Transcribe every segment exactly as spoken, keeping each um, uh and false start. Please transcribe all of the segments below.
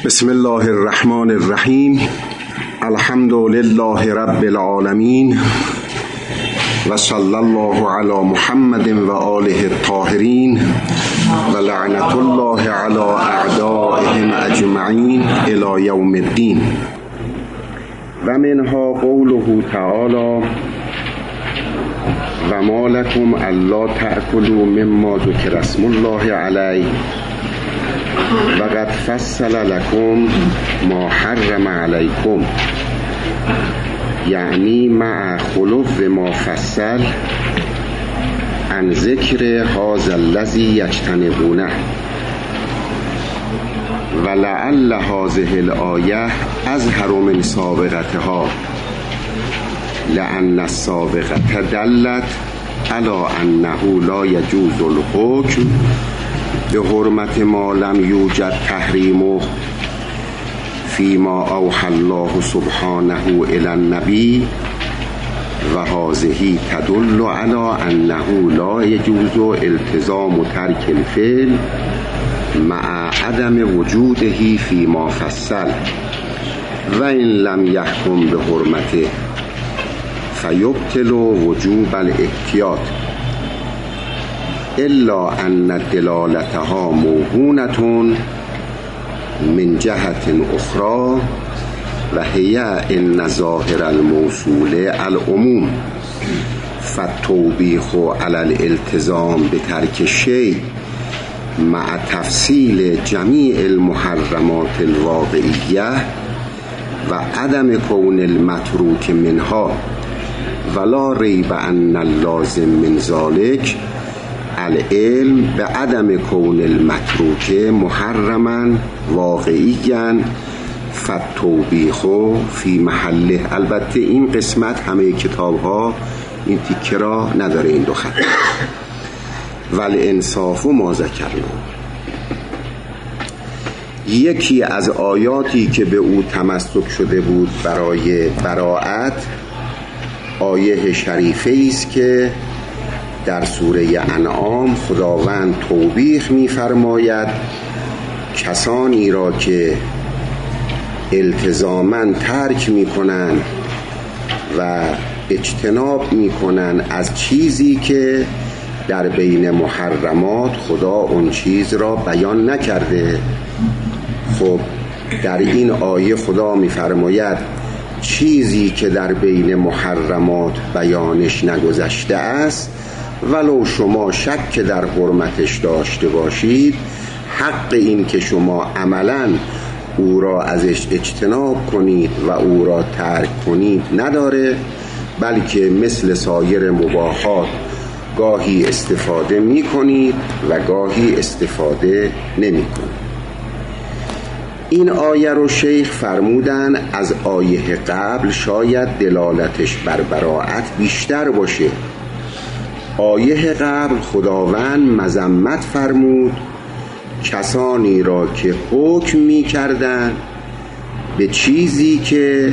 بسم الله الرحمن الرحیم. الحمد لله رب العالمین و صلی الله علی محمد و آله الطاهرین و لعنت الله علی اعدائهم اجمعین الی یوم الدین. و منها قوله تعالی و ما لکم الا تأکلوا مما ذکر اسم الله علیه و قد فصل لکم ما حرم علیکم، یعنی مع خلو ما فصل عن ذکر هذا الذی یجتنبونه. و لعل هذه الآیه اظهر من سابقتها لأن السابقة دلت على انه لا یجوز الحکم به حرمت ما لم یوجد تحریمه فیما اوحی الله سبحانه الی النبی و هذه تدل علی انه لا یجوز التزام ترک الفعل مع عدم وجوده فیما فصل و ان لم یحکم به حرمته فیبطل وجوب الاحتیاط الا ان دلالتها موهونة من جهت اخرى و هي ان ظاهر الموصول العموم فالتوبیخ علی الالتزام بترک الشیء مع تفصیل جمیع المحرمات الواقعیه و عدم کون المتروک منها ولا ریب ان اللازم من ذلك العلم به عدم کون المتروک محرما واقعیا فالتوبیخ فی محله. البته این قسمت همه کتاب ها این تیکه را نداره، این دو خط. والانصاف ما ذکرنا، یکی از آیاتی که به او تمسک شده بود برای براءت آیه شریفه است که در سوره انعام خداوند توبیخ می‌فرماید کسانی را که التزاماً ترک می‌کنند و اجتناب می‌کنند از چیزی که در بین محرمات خدا اون چیز را بیان نکرده. خب در این آیه خدا می‌فرماید چیزی که در بین محرمات بیانش نگذشته است ولو شما شک در حرمتش داشته باشید، حق این که شما عملاً او را ازش اجتناب کنید و او را ترک کنید نداره، بلکه مثل سایر مباحات گاهی استفاده می کنید و گاهی استفاده نمی کنید. این آیه رو شیخ فرمودن از آیه قبل شاید دلالتش بر براءت بیشتر باشه. آیه قبل خداوند مذمت فرمود کسانی را که حکم می کردن به چیزی که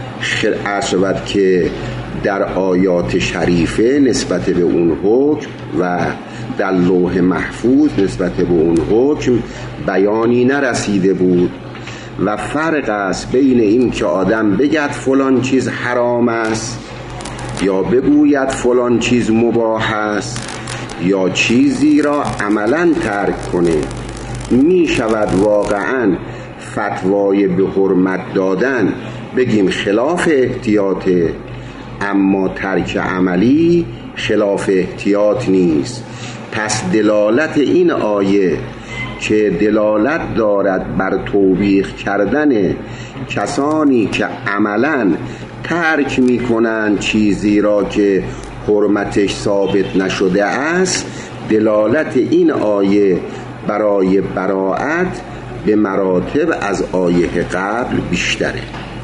عرض که در آیات شریفه نسبت به اون حکم و در لوح محفوظ نسبت به اون حکم بیانی نرسیده بود. و فرق است بین این که آدم بگد فلان چیز حرام است یا بگوید فلان چیز مباح است یا چیزی را عملاً ترک کنه. می شود واقعاً فتوای به حرمت دادن بگیم خلاف احتیاطه، اما ترک عملی خلاف احتیاط نیست. پس دلالت این آیه که دلالت دارد بر توبیخ کردن کسانی که عملاً ترک می کنند چیزی را که حرمتش ثابت نشده است، دلالت این آیه برای براءت به مراتب از آیه قبل بیشتره.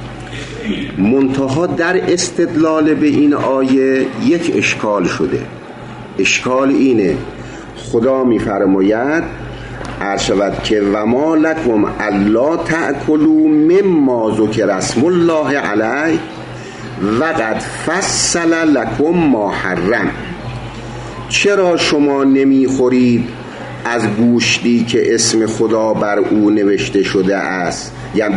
منتها در استدلال به این آیه یک اشکال شده. اشکال اینه خدا می‌فرماید عرض شود که و ما لکم الا تأکلوا مما ذکر اسم الله علیه و قد فصل لکم ما حرم. چرا شما نمیخورید از گوشتی که اسم خدا بر او نوشته شده است یعنی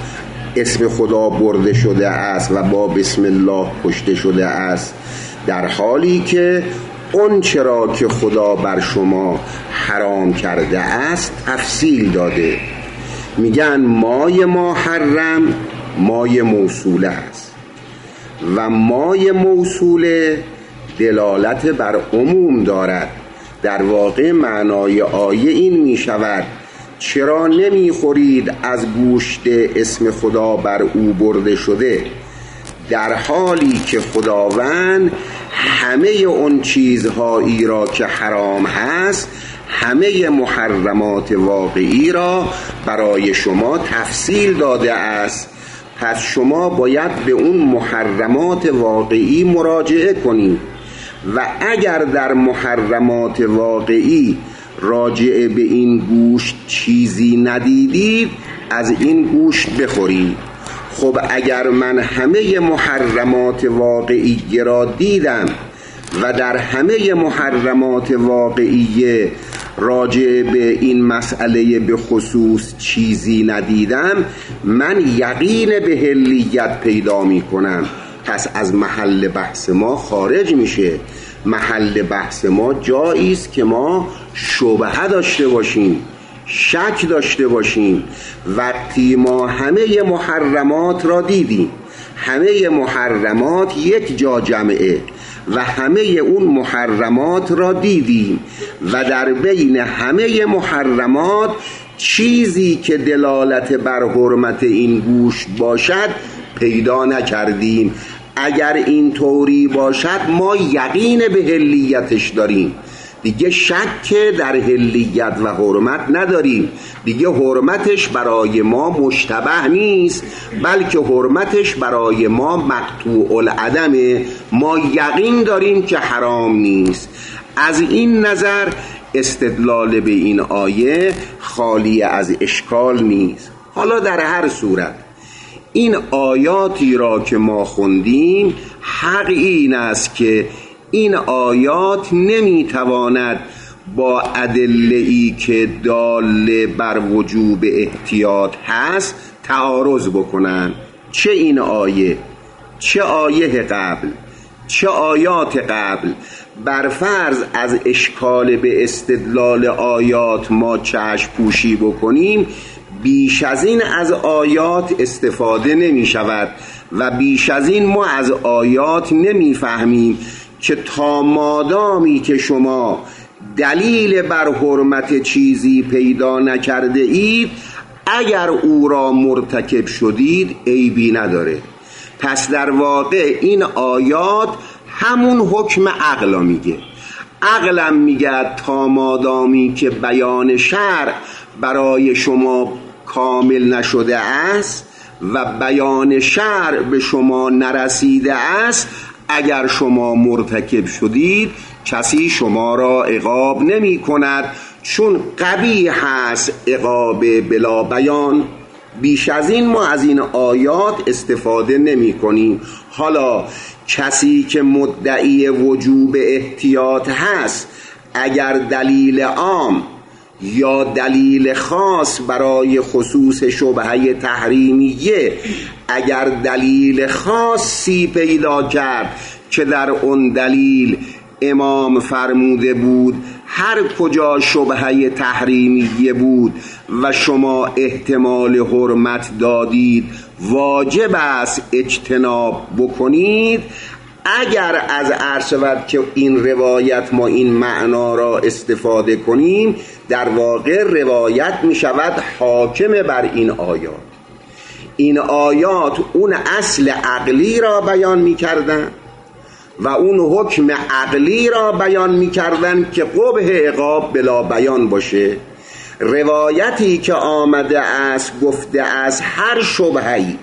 اسم خدا برده شده است و با بسم الله کشته شده است، در حالی که اون چرا که خدا بر شما حرام کرده است تفصیل داده. میگن مای محرم مای موصوله است و مای موصوله دلالت بر عموم دارد. در واقع معنای آیه این می شود چرا نمی خورید از گوشت اسم خدا بر او برده شده، در حالی که خداوند همه اون چیزهایی را که حرام هست، همه محرمات واقعی را برای شما تفصیل داده است. پس شما باید به اون محرمات واقعی مراجعه کنید و اگر در محرمات واقعی راجع به این گوشت چیزی ندیدید از این گوشت بخورید. خب اگر من همه محرمات واقعی را دیدم و در همه محرمات واقعی راجع به این مسئله به خصوص چیزی ندیدم، من یقین به حلیت پیدا می کنم. پس از محل بحث ما خارج میشه. محل بحث ما جایی است که ما شبهه داشته باشیم، شک داشته باشیم. وقتی ما همه محرمات را دیدیم، همه محرمات یک جا جمعه و همه اون محرمات را دیدیم و در بین همه محرمات چیزی که دلالت بر حرمت این گوشت باشد پیدا نکردیم. اگر این طوری باشد ما یقین به حلیتش داریم، دیگه شک در حلیت و حرمت نداریم. دیگه حرمتش برای ما مشتبه نیست، بلکه حرمتش برای ما مقطوع العدمه. ما یقین داریم که حرام نیست. از این نظر استدلال به این آیه خالی از اشکال نیست. حالا در هر صورت این آیاتی را که ما خوندیم، حق این است که این آیات نمیتواند با ادله‌ای که دال بر وجوب احتیاط هست تعارض بکنن. چه این آیه، چه آیه قبل، چه آیات قبل. بر فرض از اشکال به استدلال آیات ما چشم پوشی بکنیم، بیش از این از آیات استفاده نمی شود و بیش از این ما از آیات نمی فهمیم که تا مادامی که شما دلیل بر حرمت چیزی پیدا نکرده اید، اگر او را مرتکب شدید عیبی نداره. پس در واقع این آیات همون حکم عقل میگه. عقلم میگه تا مادامی که بیان شرع برای شما کامل نشده است و بیان شرع به شما نرسیده است، اگر شما مرتکب شدید کسی شما را عقاب نمی کند، چون قبیح هست عقاب بلا بیان. بیش از این ما از این آیات استفاده نمی کنیم. حالا کسی که مدعی وجوب احتیاط هست، اگر دلیل عام یا دلیل خاص برای خصوص شبهه تحریمیه، اگر دلیل خاصی پیدا کرد که در اون دلیل امام فرموده بود هر کجا شبهه تحریمیه بود و شما احتمال حرمت دادید، واجب است اجتناب بکنید. اگر از عرض شود که این روایت ما این معنا را استفاده کنیم، در واقع روایت می شود حاکم بر این آیات. این آیات اون اصل عقلی را بیان می کردن و اون حکم عقلی را بیان می کردن که قبح عقاب بلا بیان باشه. روایتی که آمده است گفته از هر شبهه‌ای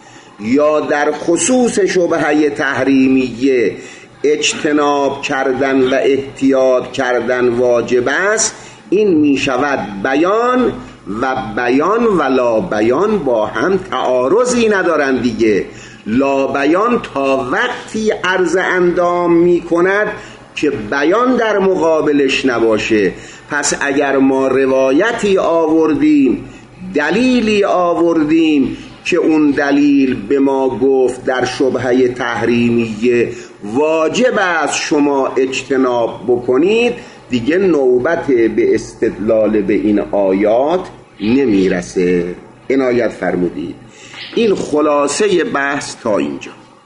یا در خصوص شبهه تحریمیه اجتناب کردن و احتیاط کردن واجب است، این می شود بیان و بیان و لا بیان با هم تعارضی ندارن دیگه. لا بیان تا وقتی عرض اندام می کند که بیان در مقابلش نباشه. پس اگر ما روایتی آوردیم دلیلی آوردیم که اون دلیل به ما گفت در شبهه تحریمیه واجب است شما اجتناب بکنید، دیگه نوبت به استدلال به این آیات نمیرسه. عنایت فرمودید. این خلاصه بحث تا اینجا.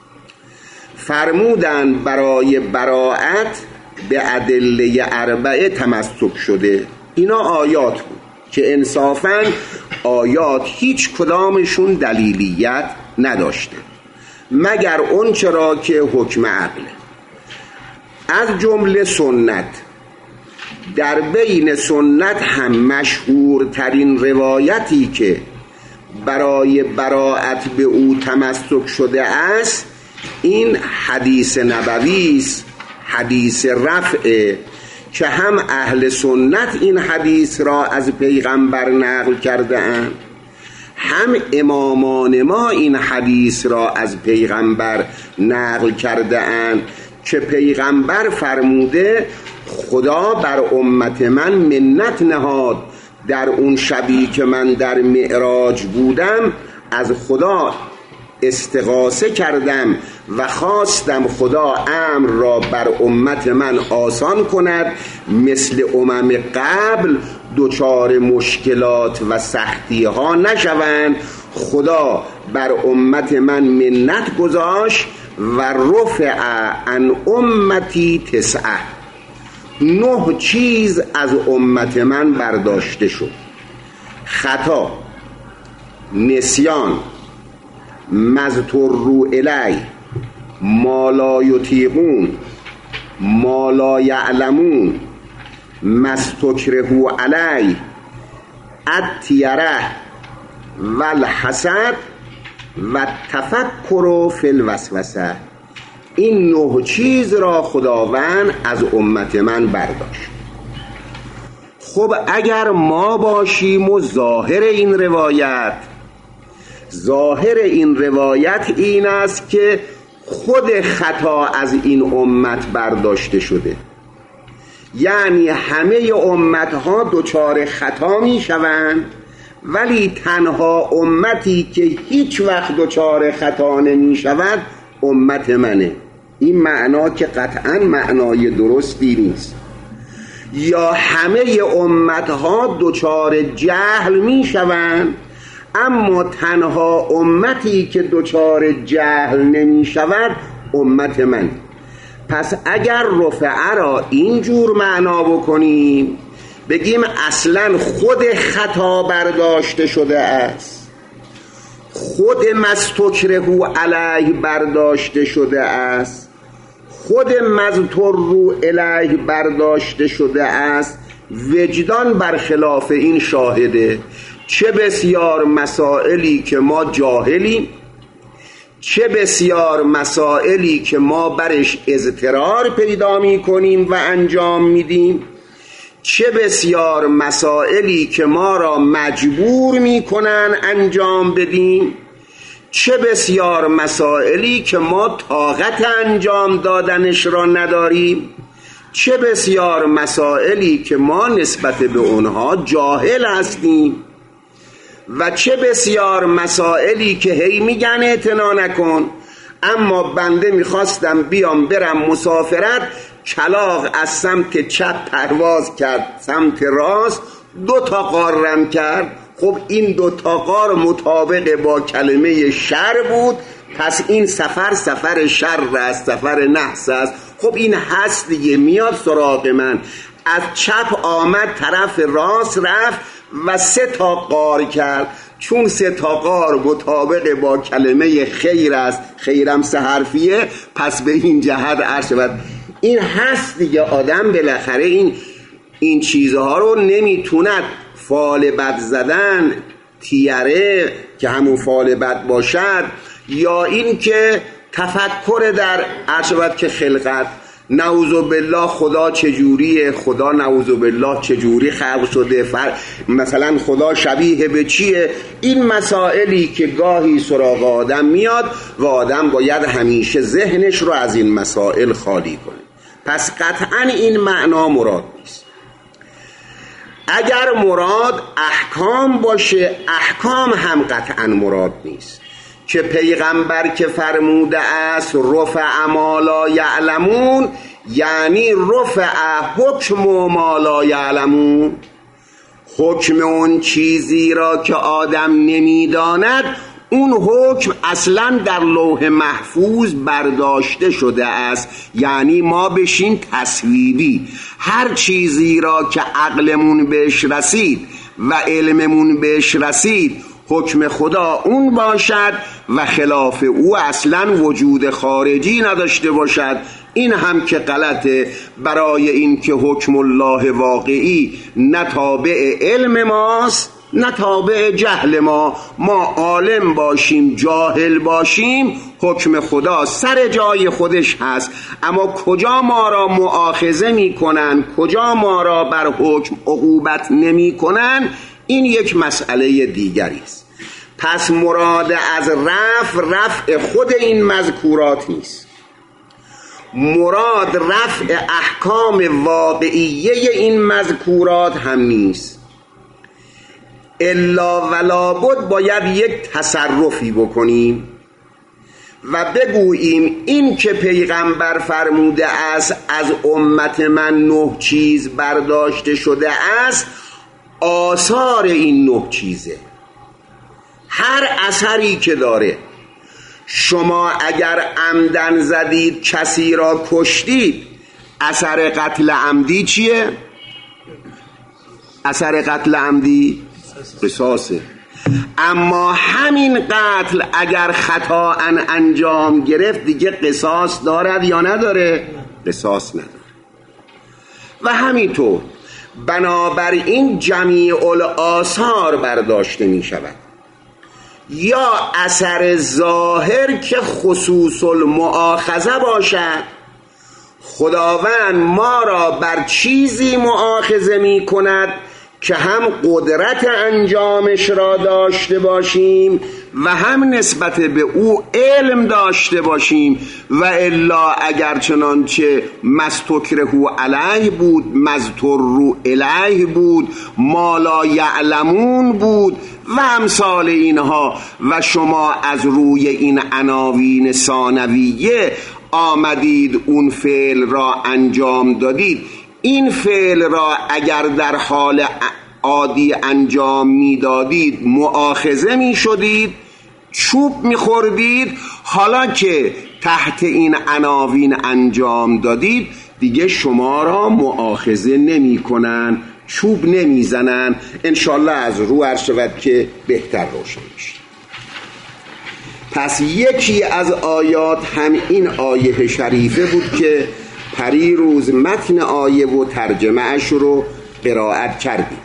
فرمودن برای براءت به ادله اربعه تمسک شده. اینا آیات بود که انصافاً آیات هیچ کدامشون دلیلیت نداشته مگر اون چرا که حکم عقله. از جمله سنت، در بین سنت هم مشهورترین روایتی که برای براءت به او تمسک شده است این حدیث نبوی است، حدیث رفعه، که هم اهل سنت این حدیث را از پیغمبر نقل کرده اند، هم امامان ما این حدیث را از پیغمبر نقل کرده اند که پیغمبر فرموده خدا بر امت من منت نهاد، در اون شبی که من در معراج بودم از خدا استغاثه کردم و خواستم خدا امر را بر امت من آسان کند، مثل امم قبل دچار مشکلات و سختی ها نشوند. خدا بر امت من منت گذاشت و رفع عن امتی تسعه، نه چیز از امت من برداشته شد: خطا، نسیان، مضطر الی، ما لا یطیقون، ما لا یعلمون، مستکرهوا علی، الطیره و الحسد و تفکر فی الوسوسه. این نه چیز را خداوند از امت من برداشت. خب اگر ما باشیم و ظاهر این روایت ظاهر این روایت این است که خود خطا از این امت برداشته شده، یعنی همه امتها دچار خطا می شوند، ولی تنها امتی که هیچ وقت دچار خطا نمی شود امت منه. این معنا که قطعا معنای درستی نیست. یا همه امتها دچار جهل می شوند، اما تنها امتی که دچار جهل نمی شود امت من. پس اگر رفعه را اینجور معنا بکنیم، بگیم اصلا خود خطا برداشته شده است، خود مستکرهوا علیه برداشته شده است، خود مضطر الیه برداشته شده است، وجدان برخلاف این شاهده. چه بسیار مسائلی که ما جاهلیم، چه بسیار مسائلی که ما برش اضطرار پیدا می کنیم و انجام میدیم، چه بسیار مسائلی که ما را مجبور می کنن انجام بدیم، چه بسیار مسائلی که ما طاقت انجام دادنش را نداریم، چه بسیار مسائلی که ما نسبت به اونها جاهل هستیم، و چه بسیار مسائلی که هی میگن اعتنا نکن، اما بنده میخواستم بیام برم مسافرت، کلاغ از سمت چپ پرواز کرد سمت راست، دو تا غار رم کرد. خب این دو تا غار مطابق با کلمه شر بود، پس این سفر سفر شر است، سفر نحس است. خب این هست دیگه، میاد سراغ من. از چپ آمد طرف راست رفت و سه تا غار کرد، چون سه تا غار مطابق با کلمه خیر است، خیرم سه حرفیه، پس به این جهت عرض شود. این هست دیگه، آدم بالاخره این این چیزها رو نمیتوند فال بد زدن، تیره که همون فال بد باشد، یا این که تفکر در عرض شود که خلقت، نعوذ بالله خدا چجوریه، خدا نعوذ بالله چجوری خلق شده، فر... مثلا خدا شبیه به چیه. این مسائلی که گاهی سراغ آدم میاد و آدم باید همیشه ذهنش رو از این مسائل خالی کنه. پس قطعا این معنا مراد نیست. اگر مراد احکام باشه، احکام هم قطعا مراد نیست که پیغمبر که فرموده است رفع ما لا یعلمون، یعنی رفع حکم ما لا یعلمون، حکم اون چیزی را که آدم نمیداند، اون حکم اصلا در لوح محفوظ برداشته شده است. یعنی ما بشین تصویبی هر چیزی را که عقلمون بهش رسید و علممون بهش رسید حکم خدا اون باشد و خلاف او اصلا وجود خارجی نداشته باشد. این هم که غلطه، برای این که حکم الله واقعی نه تابع علم ماست نه تابع جهل ما. ما عالم باشیم جاهل باشیم حکم خدا سر جای خودش هست، اما کجا ما را مؤاخذه می کنن، کجا ما را بر حکم عقوبت نمی کنن، این یک مسئله دیگری است. پس مراد از رفع رفع خود این مذکورات نیست، مراد رفع احکام واقعیه این مذکورات هم نیست. الا ولا بد باید یک تصرفی بکنیم و بگوییم این که پیغمبر فرموده است از امت من نه چیز برداشته شده است، آثار این نه چیزه. هر اثری که داره، شما اگر عمدن زدید کسی را کشتید، اثر قتل عمدی چیه؟ اثر قتل عمدی قصاصه. اما همین قتل اگر خطا انجام گرفت دیگه قصاص دارد یا نداره؟ قصاص نداره. و همینطور بنابراین جمیع الآثار برداشته می شود، یا اثر ظاهر که خصوص المؤاخذه باشد، خداوند ما را بر چیزی مؤاخذه می کند که هم قدرت انجامش را داشته باشیم و هم نسبت به او علم داشته باشیم، و الا اگر چنانچه مستکرهو علیه بود، مزترو علیه بود، ما لا یعلمون بود و امثال اینها، و شما از روی این عناوین ثانویه آمدید اون فعل را انجام دادید. این فعل را اگر در حال عادی انجام میدادید مؤاخذه می شدید، چوب می خوردید. حالا که تحت این عناوین انجام دادید دیگه شما را مؤاخذه نمی کنن، چوب نمی زنن. انشالله از رو عرض شود که بهتر روشن میشه. پس یکی از آیات هم این آیه شریفه بود که پری روز متن آیه و ترجمه اش رو قرائت کردیم.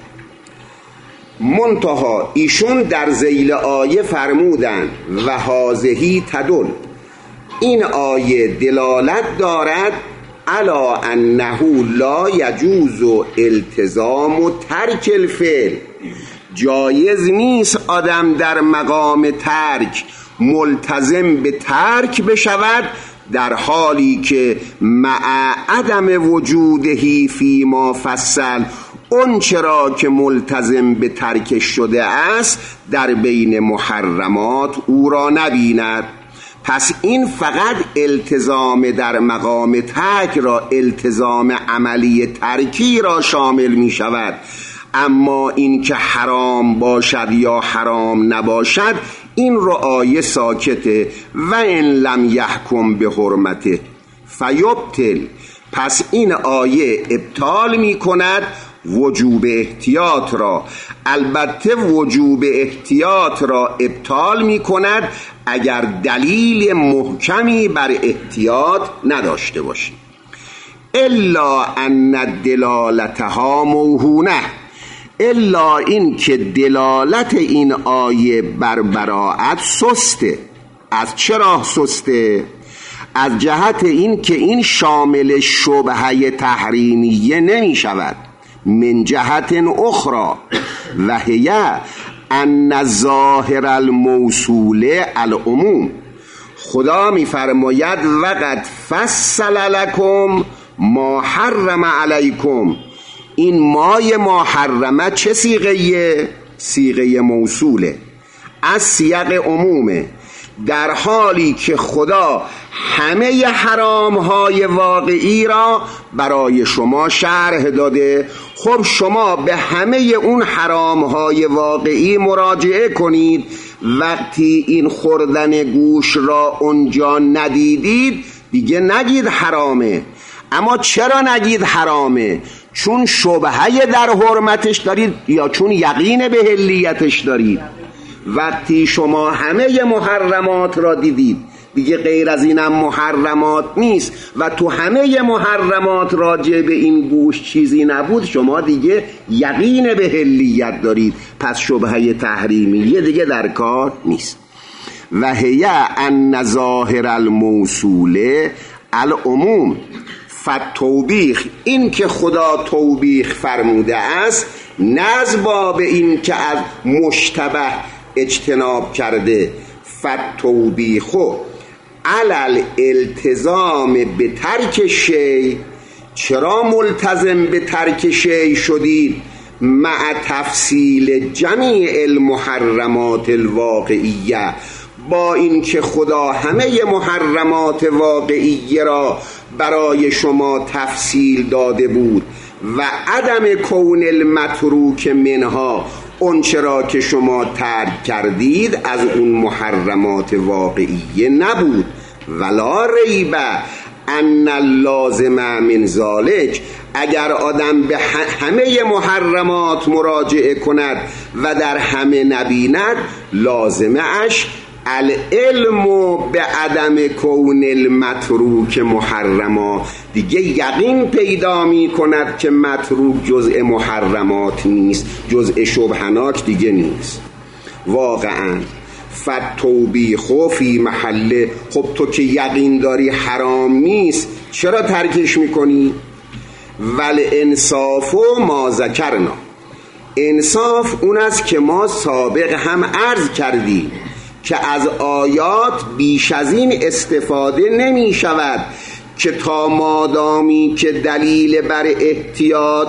منتها ایشون در ذیل آیه فرمودن و هازهی تدل، این آیه دلالت دارد علا انه لا یجوز التزام و ترک الفعل، جایز نیست آدم در مقام ترک ملتزم به ترک بشود، در حالی که مع عدم وجودهی فی ما فصل، اون چرا که ملتزم به ترک شده است در بین محرمات او را نبیند. پس این فقط التزام در مقام ترک را، التزام عملی ترکی را شامل می شود. اما این که حرام باشد یا حرام نباشد این رو آیه ساکته. و ان لم یحکم به حرمته فیبطل، پس این آیه ابطال می کند وجوب احتیاط را. البته وجوب احتیاط را ابطال می کند اگر دلیل محکمی بر احتیاط نداشته باشی. الا ان دلالتها موهونه، الا این که دلالت این آیه بر براءت سسته. از چرا سسته؟ از جهت این که این شامل شبهه تحریمیه نمی شود. من جهت اخرى و هی ان ظاهر الموصول العموم، خدا می فرماید وقد فصل لکم ما حرم علیکم، این مای محرمه چه صیغه؟ صیغه موصوله، از سیاق عمومه، در حالی که خدا همه حرام های واقعی را برای شما شرح داده. خب شما به همه اون حرام های واقعی مراجعه کنید. وقتی این خوردن گوش را اونجا ندیدید دیگه نگید حرامه. اما چرا نگید حرامه؟ چون شبهه در حرمتش دارید یا چون یقین به حلیتش دارید؟ وقتی شما همه محرمات را دیدید دیگه غیر از اینم محرمات نیست و تو همه محرمات راجع به این گوش چیزی نبود، شما دیگه یقین به حلیت دارید، پس شبهه تحریمیه دیگه در کار نیست. و هی ان ظاهر الموصوله العموم فتوبیخ، این که خدا توبیخ فرموده است نز باب این که از مشتبه اجتناب کرده، فتوبیخو علل التزام به ترک شی، چرا ملتزم به ترک شی شدید؟ مع تفصیل جمیع المحرمات الواقعیه، با این که خدا همه محرمات واقعیه را برای شما تفصیل داده بود و عدم کون المتروک منها، اون چرا که شما ترک کردید از اون محرمات واقعیه نبود. ولا ریب ان اللازم من ذالک، اگر آدم به همه محرمات مراجعه کند و در همه نبیند، لازمه اش العلم به عدم کون المتروک محرما، دیگه یقین پیدا می کند که متروک جزء محرمات نیست، جزء شبهناک دیگه نیست. واقعا فتوبیخو فی محله، خب تو که یقین داری حرام نیست چرا ترکش میکنی؟ ول انصاف و ما ذکرنا، انصاف اون است که ما سابق هم عرض کردیم که از آیات بیش از این استفاده نمی شود که تا مادامی که دلیل بر احتیاط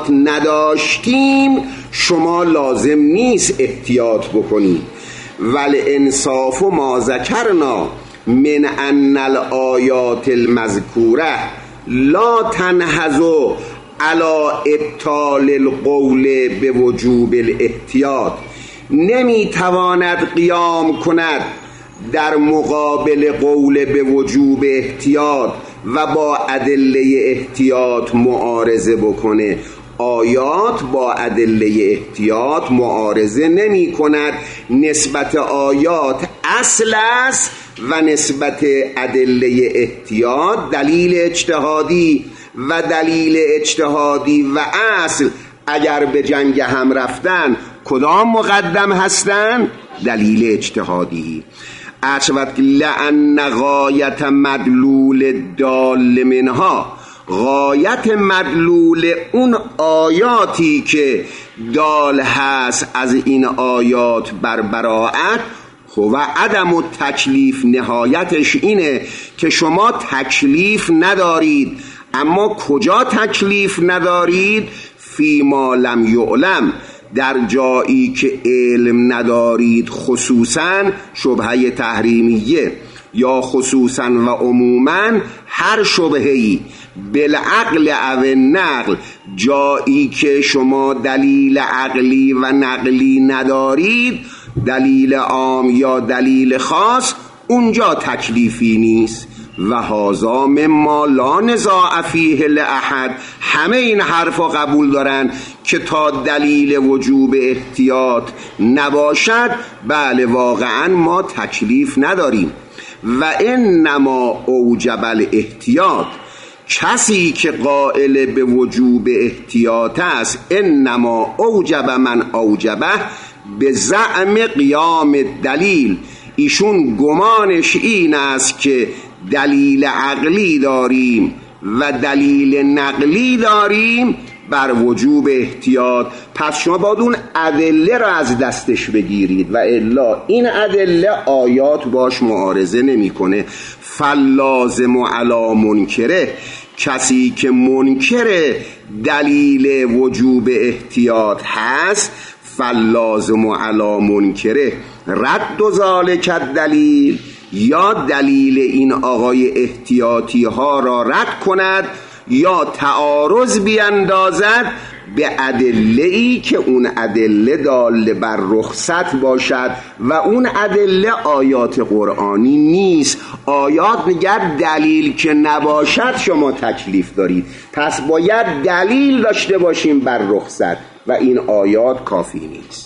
نداشتیم شما لازم نیست احتیاط بکنید. ول انصاف و ما ذکرنا من ان الآیات المذکوره لا تنهض علی ابطال القول به وجوب الاحتیاط، نمی تواند قیام کند در مقابل قول به وجوب احتیاط و با ادله احتیاط معارضه بکنه. آیات با ادله احتیاط معارضه نمی کند. نسبت آیات اصل است و نسبت ادله احتیاط دلیل اجتهادی، و دلیل اجتهادی و اصل اگر به جنگ هم رفتن کدام مقدم هستن؟ دلیل اجتهادی. ارشد لأن غایت مدلول دال منها، غایت مدلول اون آیاتی که دال هست از این آیات بر براءت و عدم و تکلیف، نهایتش اینه که شما تکلیف ندارید. اما کجا تکلیف ندارید؟ فی ما لم یعلم، در جایی که علم ندارید، خصوصا شبهه تحریمیه یا خصوصا و عموما هر شبهه‌ای، بالعقل او نقل، جایی که شما دلیل عقلی و نقلی ندارید، دلیل عام یا دلیل خاص، اونجا تکلیفی نیست. و هذا مما لا نزاع فیه لاحد، همه این حرفا قبول دارن که تا دلیل وجوب احتیاط نباشد بله واقعا ما تکلیف نداریم. و انما اوجب الاحتیاط، کسی که قائل به وجوب احتیاط است، انما اوجب من اوجبه به زعم قیام دلیل، ایشون گمانش این است که دلیل عقلی داریم و دلیل نقلی داریم بر وجوب احتیاط، پس شما باید اون ادله را از دستش بگیرید و الا این ادله آیات باش معارضه نمیکنه. فلازم علی منکره، کسی که منکر دلیل وجوب احتیاط هست فلازم علی منکره رد و ذالک دلیل، یا دلیل این آقای احتیاطی ها را رد کند یا تعارض بیندازد به ادله‌ای که اون ادله دال بر رخصت باشد و اون ادله آیات قرآنی نیست. آیات میگه دلیل که نباشد شما تکلیف دارید، پس باید دلیل داشته باشیم بر رخصت و این آیات کافی نیست.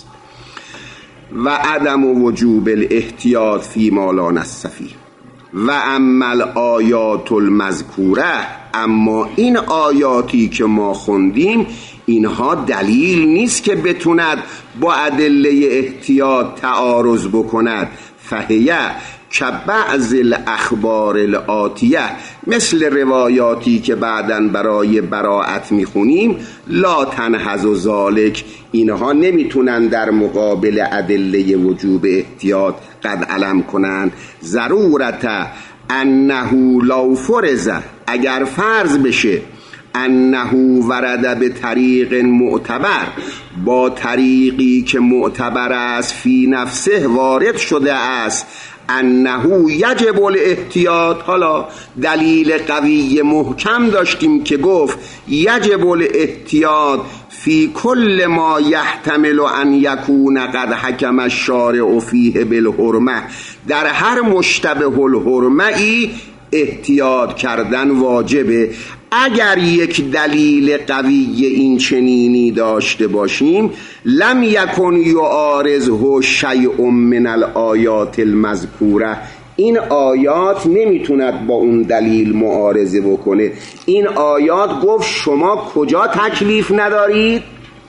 و عدم وجوب الاحتیاط فی ما لا نستفی و اما آیات المذکوره، اما این آیاتی که ما خوندیم اینها دلیل نیست که بتوند با ادله احتیاط تعارض بکند. فهیه که بعض الاخبار الاتیه، مثل روایاتی که بعداً برای براءت میخونیم، لا تنحز و ذالک، اینها نمیتونن در مقابل ادله وجوب احتیاط قد علم کنن. ضرورت انه لو فرض، اگر فرض بشه انه ورد به طریق معتبر، با طریقی که معتبر است فی نفسه وارد شده است، انه یجب الاحتیاط، حالا دلیل قوی محکم داشتیم که گفت یجب الاحتیاط فی کل ما یحتمل ان یکون قد حکم الشارع فیه بالحرمه، در هر مشتبه الحرمه ای احتیاط کردن واجبه. اگر یک دلیل قوی این چنینی داشته باشیم لم یکن یعارضه شیء من الآیات المذکوره، این آیات نمیتوند با اون دلیل معارضه بکنه. این آیات گفت شما کجا تکلیف ندارید؟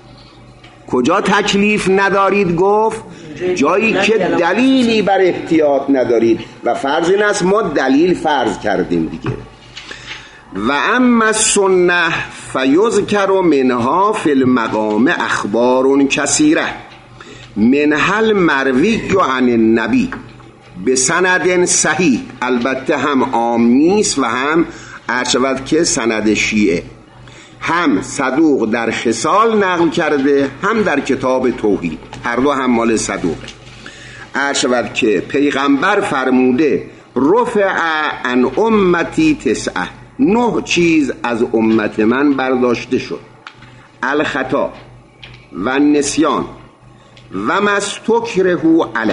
کجا تکلیف ندارید؟ گفت جایی که دلیلی بر احتیاط ندارید و فرض این است ما دلیل فرض کردیم دیگه. و اما سنه فیذکر منها فی المقام اخبار کثیره منها المروی عن النبی به سند صحیح، البته هم عام نیست و هم ارشد که سند شیعه، هم صدوق در خصال نقل کرده هم در کتاب توحید، هر دو هم مال صدوقه. ارشد که پیغمبر فرموده رفع عن امتی تسعه، نه چیز از امت من برداشته شد، الخطا و نسیان و مستکره علی.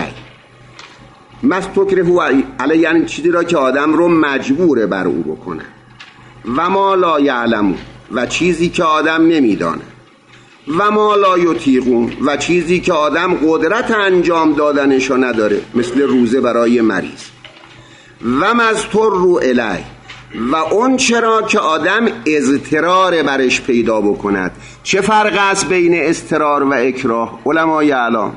مستکره علی یعنی چیزی را که آدم رو مجبوره بر او بکنه، و ما لا یعلمون و چیزی که آدم نمیدانه، و ما لا یطیقون و چیزی که آدم قدرت انجام دادنشو نداره، مثل روزه برای مریض، و مستر الی و اون چرا که آدم اضطرار برش پیدا بکند. چه فرق است بین اضطرار و اکراه؟ علمای اعلام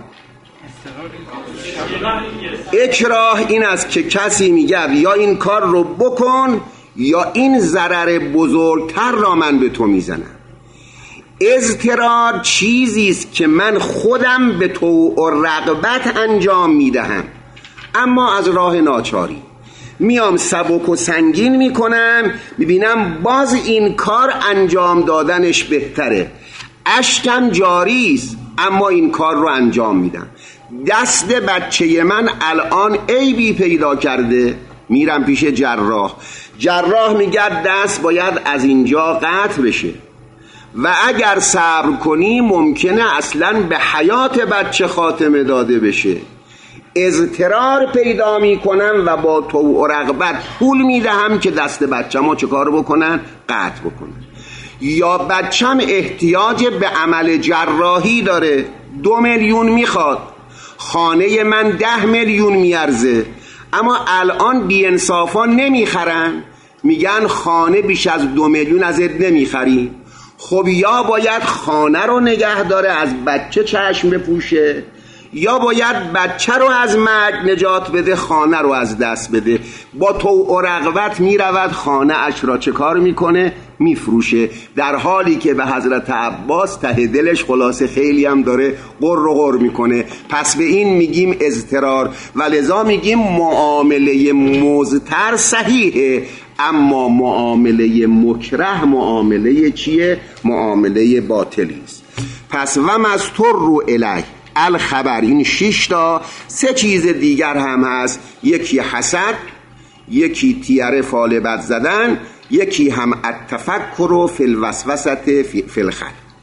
اکراه این است که کسی میگه یا این کار رو بکن یا این ضرر بزرگتر را من به تو میزنم. اضطرار چیزی است که من خودم به تو و رغبت انجام میدهم، اما از راه ناچاری میام سبک و سنگین میکنم، میبینم باز این کار انجام دادنش بهتره، اشکم جاری است اما این کار رو انجام میدم. دست بچه من الان عیبی پیدا کرده، میرم پیش جراح، جراح میگه دست باید از اینجا قطع بشه و اگر صبر کنی ممکنه اصلا به حیات بچه خاتمه داده بشه. اضطرار پیدا میکنم و با تو و رغبت پول میدهم که دست بچه‌مو چه کار بکنن؟ قطع بکنن. یا بچم احتیاج به عمل جراحی داره، دو میلیون میخواد، خانه من ده میلیون میارزه، اما الان بی‌انصافا نمیخرن، میگن خانه بیش از دو میلیون ازت نمیخریم. خب یا باید خانه رو نگه داره از بچه چشم بپوشه، یا باید بچه رو از مرگ نجات بده، خانه رو از دست بده. با تو و رغبت میرود خانه اش را چه کار میکنه؟ میفروشه، در حالی که به حضرت عباس ته دلش خلاصه خیلی هم داره قر و قر میکنه. پس به این میگیم اضطرار و لذا میگیم معامله مضطر صحیحه، اما معامله مکره معامله چیه؟ معامله باطلی است. پس و مستر رو الیه الخبر، این شش تا. سه چیز دیگر هم هست، یکی حسد، یکی تیره فال بد زدن، یکی هم التفکر و فی الوسوسه فی الخل.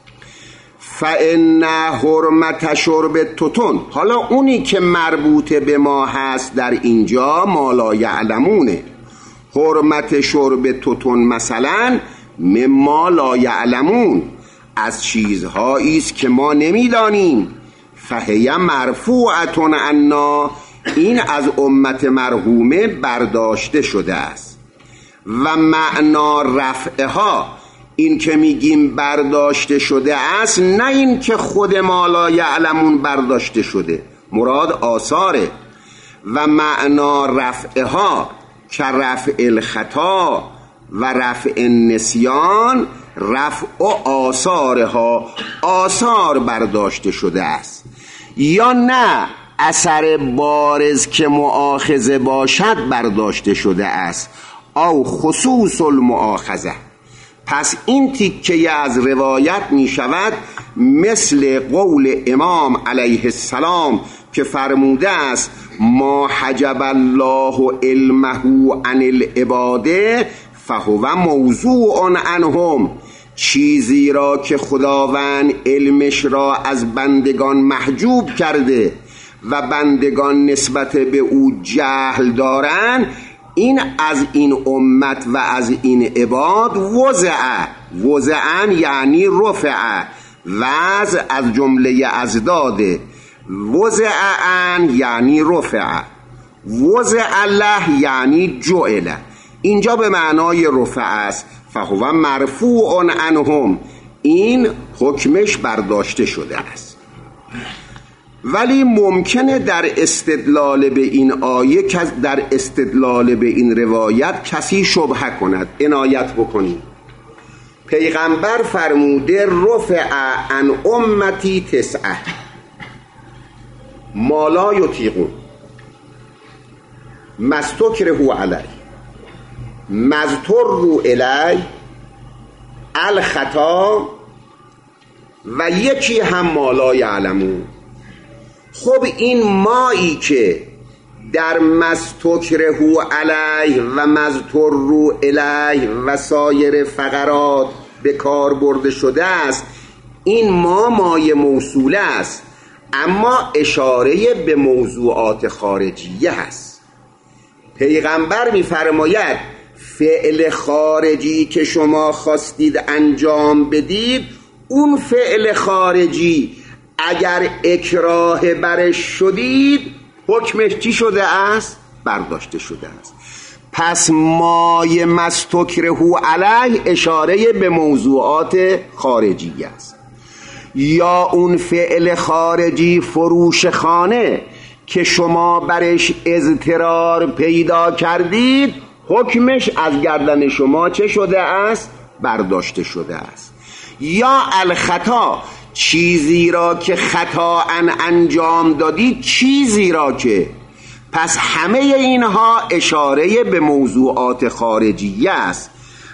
فان حرمت شرب توتون، حالا اونی که مربوط به ما هست در اینجا ما لا یعلمونه. حرمت شرب توتون مثلا مما لا یعلمون، از چیزهایی است که ما نمیدانیم. فهی مرفوعتون عنا، این از امت مرحومه برداشته شده است. و معنا رفعها، این که میگیم برداشته شده است، نه این که خود ما لا یعلمون برداشته شده، مراد آثاره. و معنا رفعها که رفع الخطا و رفع النسیان، رفع و آثارها، آثار برداشته شده است. یا نه اثر بارز که مؤاخذه باشد برداشته شده است، او خصوص المؤاخذه. پس این تیکه از روایت می شود مثل قول امام علیه السلام که فرموده است ما حجب الله علمه عن العباده فهو موضوع عنهم، چیزی را که خداوند علمش را از بندگان محجوب کرده و بندگان نسبت به او جهل دارند، این از این امت و از این عباد وضع. وضعن یعنی رفع، وضع از جمله ازداده، وضعن یعنی رفع، وضع له یعنی جعل، اینجا به معنای رفع است. فهو مرفوع عنهم، این حکمش برداشته شده است. ولی ممکنه در استدلال به این آیه، در استدلال به این روایت کسی شبهه کند. عنایت بکنید، پیغمبر فرموده رفع عن امتی تسعه ما لا یطیقون مستکره علیه مضطر الیه الخطا و یکی هم ما لا یعلمون. خب این مایی که در مستکره علیه و مضطر الیه و سایر فقرات به کار برده شده است، این ما مای موصوله است، اما اشاره به موضوعات خارجیه هست. پیغمبر می‌فرماید فعل خارجی که شما خواستید انجام بدید، اون فعل خارجی اگر اکراه برش شدید حکمش چی شده است؟ برداشته شده است. پس مای مستکره علیه اشاره به موضوعات خارجی است. یا اون فعل خارجی فروش خانه که شما برش اضطرار پیدا کردید، حکمش از گردن شما چه شده است؟ برداشته شده است. یا الخطا، چیزی را که خطا انجام دادید، چیزی را که، پس همه اینها اشاره به موضوعات خارجیه است.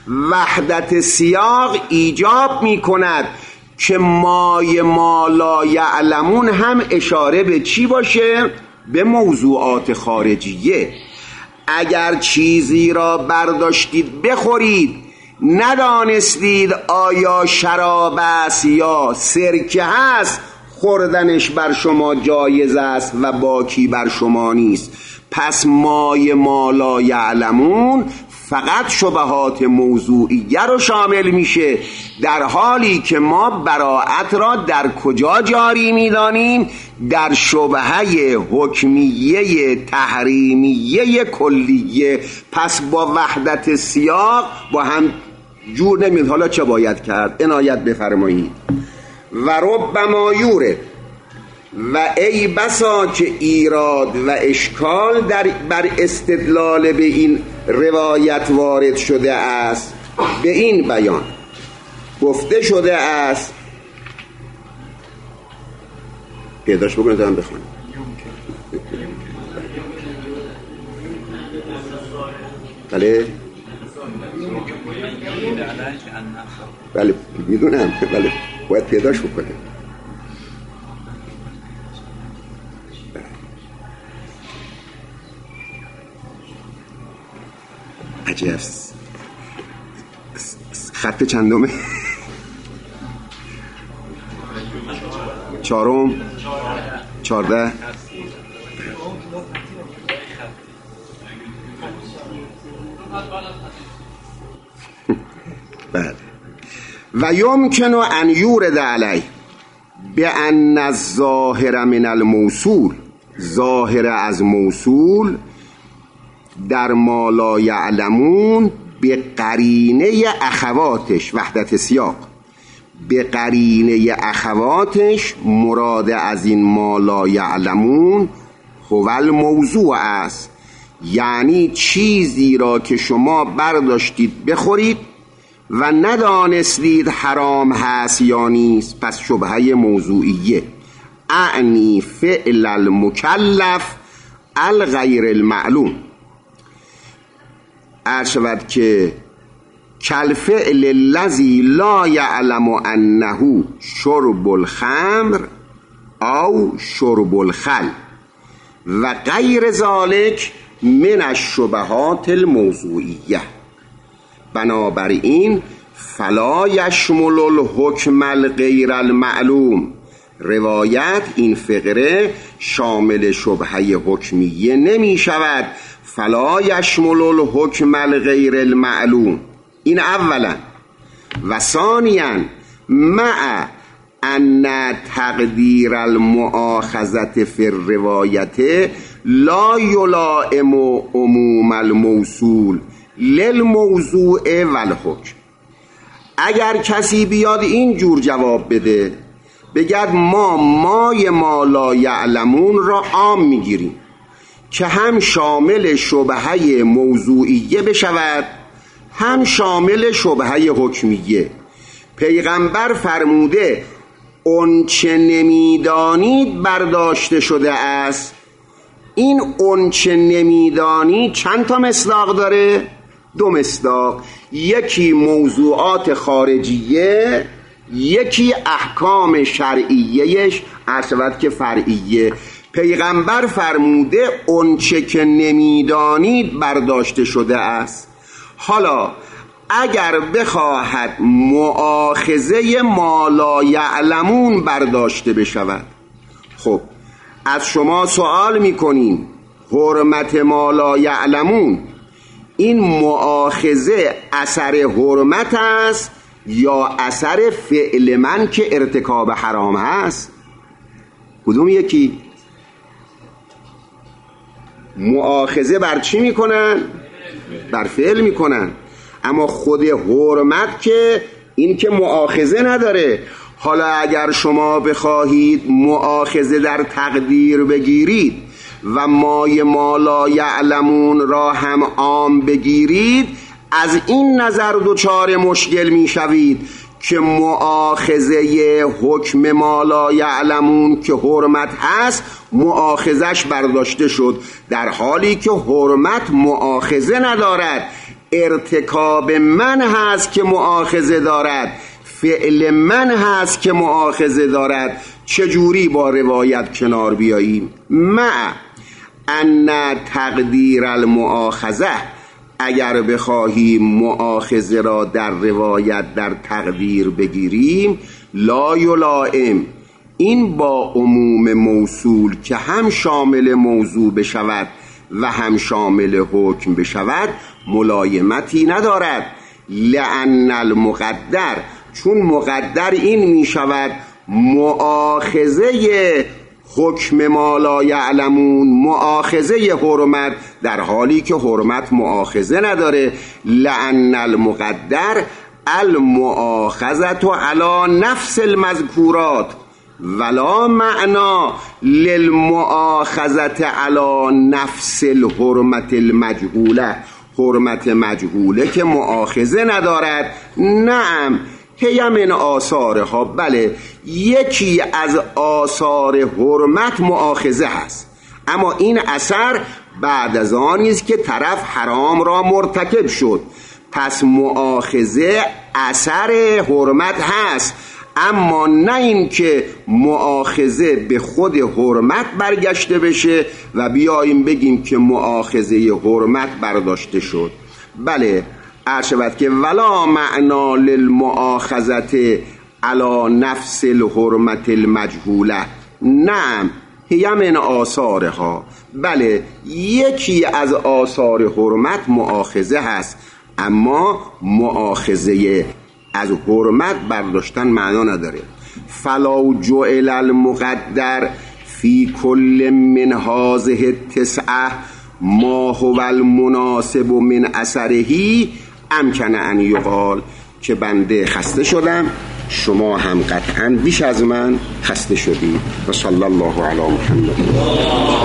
وحدت سیاق ایجاب می کند که مای ما لا یعلمون هم اشاره به چی باشه؟ به موضوعات خارجیه. اگر چیزی را برداشتید بخورید، ندانستید آیا شراب است یا سرکه هست، خوردنش بر شما جایز است و باکی بر شما نیست. پس مای ما لا یعلمون فقط شبهات موضوعیه رو شامل میشه، در حالی که ما براءت را در کجا جاری میدانیم؟ در شبهه حکمیه تحریمیه کلیه. پس با وحدت سیاق با هم جور نمید. حالا چه باید کرد؟ عنایت بفرمایید. و ربما یوره، و ای بسا که ایراد و اشکال در بر استدلال به این روایت وارد شده است. به این بیان گفته شده است، پیداش بکنید تا هم بخونید. بله بله میدونم، بله باید پیداش بکنه. عجب خط چندمه؟ چهارم چهارده. بله. و یمکن ان یورد علیه بأن الظاهر من الموصول، ظاهر از موصول در ما لا یعلمون به قرینه اخواتش، وحدت سیاق، به قرینه اخواتش مراد از این ما لا یعلمون هو الموضوع است، یعنی چیزی را که شما برداشتید بخورید و ندانستید حرام هست یا نیست، پس شبهه موضوعیه. اعنی فعل المکلف الغیر المعلوم. ارشد که کالفعل الذی لا یعلم انه شرب الخمر او شرب الخل و غیر ذالک من الشبهات الموضوعیه. بنابراین فلا یشمل الحکم الغیر المعلوم، روایت این فقره شامل شبهه حکمیه نمی شود. فلا یشمل الحکم الغیر المعلوم، این اولا. و ثانیا مع ان تقدیر المؤاخذه فی الروایت لا یلائم عموم الموصول للموضوع والحکم. اگر کسی بیاد این جور جواب بده، بگد ما مای ما لا یعلمون را عام میگیریم که هم شامل شبهه موضوعیه بشود هم شامل شبهه حکمیه. پیغمبر فرموده اون چه نمیدانید برداشته شده است. این اون چه نمیدانی چند تا مصداق داره؟ دو مصداق، یکی موضوعات خارجیه، یکی احکام شرعیهش عرض که فرعیه. پیغمبر فرموده اون چه که نمیدانید برداشته شده است. حالا اگر بخواهد مؤاخذه ما لا یعلمون برداشته بشود، خب از شما سوال میکنیم حرمت ما لا یعلمون، این مؤاخذه اثر حرمت است یا اثر فعل من که ارتکاب حرام هست؟ کدوم یکی؟ مؤاخذه بر چی میکنن؟ بر فعل میکنن. اما خود حرمت که این که مؤاخذه نداره. حالا اگر شما بخواهید مؤاخذه در تقدیر بگیرید و مای ما لا یعلمون را هم عام بگیرید، از این نظر دچار مشکل میشوید که مؤاخذه حکم ما لا یعلمون که حرمت هست مؤاخذش برداشته شد، در حالی که حرمت مؤاخذه ندارد، ارتکاب من هست که مؤاخذه دارد، فعل من هست که مؤاخذه دارد. چجوری با روایت کنار بیاییم؟ مع ان تقدیر المؤاخذه، اگر بخواهیم مؤاخذه را در روایت در تقدیر بگیریم، لا یلائم، این با عموم موصول که هم شامل موضوع بشود و هم شامل حکم بشود ملایمتی ندارد. لأن المقدر، چون مقدر این می شود مؤاخذه حکم ما لا یعلمون، مؤاخذه حرمت، در حالی که حرمت مؤاخذه نداره. لأن المقدر المؤاخذة علی نفس المذکورات ولا معنا للمؤاخذة علی نفس الحرمت المجهوله. حرمت مجهوله که مؤاخذه ندارد. نعم هی من آثارها، بله یکی از آثار حرمت مؤاخذه هست، اما این اثر بعد از آنی است که طرف حرام را مرتکب شد. پس مؤاخذه اثر حرمت هست، اما نه این که مؤاخذه به خود حرمت برگشته بشه و بیاییم بگیم که مؤاخذه حرمت برداشته شد. بله، عرض شود که ولا معنا للمؤاخذه علی نفس الحرمت المجهوله، نعم هی من آثارها، بله یکی از آثار حرمت مؤاخذه هست، اما مؤاخذه از حرمت برداشتن معنا نداره. فلو جعل المقدر فی کل من هذه التسعه ما هو المناسب من اثره امکن ان یقال، که بنده خسته شدم، شما هم قطعا بیش از من خسته شدید. و صلی الله علی محمد.